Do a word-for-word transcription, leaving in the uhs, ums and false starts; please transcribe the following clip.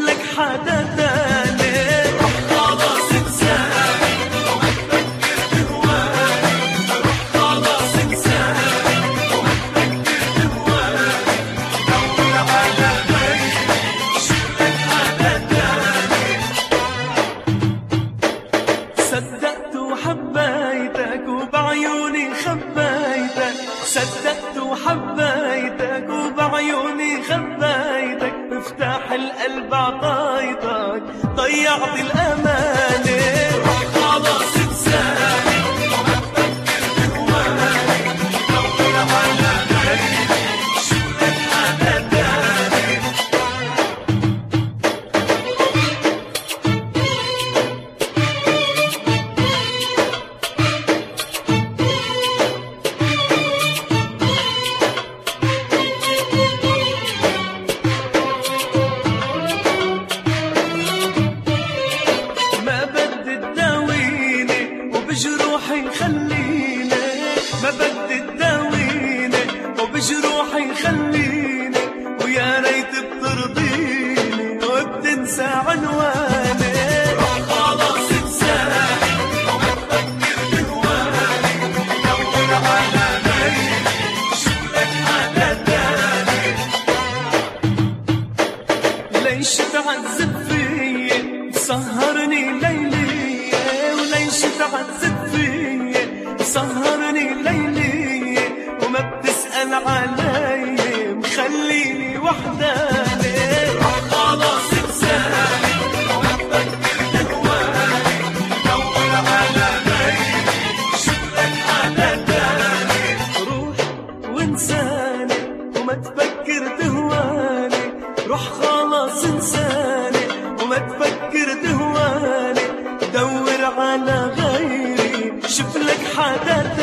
لك حدا تاني. روح خلاص انساني وما تفكر بهواني، روح خلاص انساني وما تفكر بهواني، دور على غيري شوف لك حدا تاني. صدقت وحبيتك وبعيوني خبيتك، صدقت وحبيتك وبعيوني خبيتك، مفتاح القلب عطيتك ضيعت الأمانة. روح خلاص انساني وما تفكر بهواني، دور على غيري شوف لك حدا تاني. بجروحي خليني، ما بدي تداويني، وبجروحي خليني، ويا ريت بترضيني وبتنسى عنواني. روح خلاص انساني وما تفكر بهواني، دور على غيري شوف لك حدا تاني. ليش تعذب فيي سهرني ليلي، وليش تعذب فيي سهرني ليلي، وما بتسأل علي مخليني وحداني. روح خلاص انساني وما تفكر بهواني، دور على غيري شوف لك حدا تاني. روح وانساني وما تفكر تهواني، روح خلاص انساني وما تفكر تهواني، دور على غيري شوف لك حدا